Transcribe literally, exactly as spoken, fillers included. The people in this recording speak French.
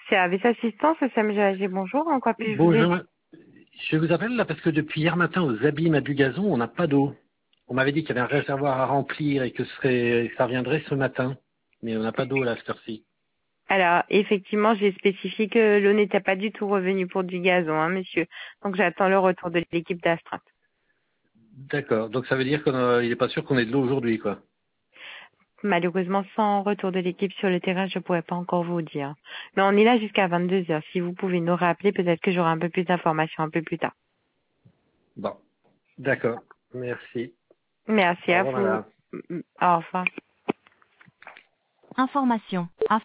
Service assistance, S M G A G, bonjour. En quoi puis-je vous aider? Bonjour, je vous appelle là parce que depuis hier matin aux abîmes à du gazon, on n'a pas d'eau. On m'avait dit qu'il y avait un réservoir à remplir et que ce serait, ça reviendrait ce matin, mais on n'a pas d'eau là à cette heure-ci. Alors, effectivement, j'ai spécifié que l'eau n'était pas du tout revenue pour du gazon, hein, monsieur. Donc, j'attends le retour de l'équipe d'Astreinte. D'accord, donc ça veut dire qu'il n'est pas sûr qu'on ait de l'eau aujourd'hui, quoi. Malheureusement, sans retour de l'équipe sur le terrain, je ne pourrais pas encore vous dire. Mais on est là jusqu'à vingt-deux heures. Si vous pouvez nous rappeler, peut-être que j'aurai un peu plus d'informations un peu plus tard. Bon, d'accord, merci. Merci Au à revoir vous. madame. Au revoir. Information.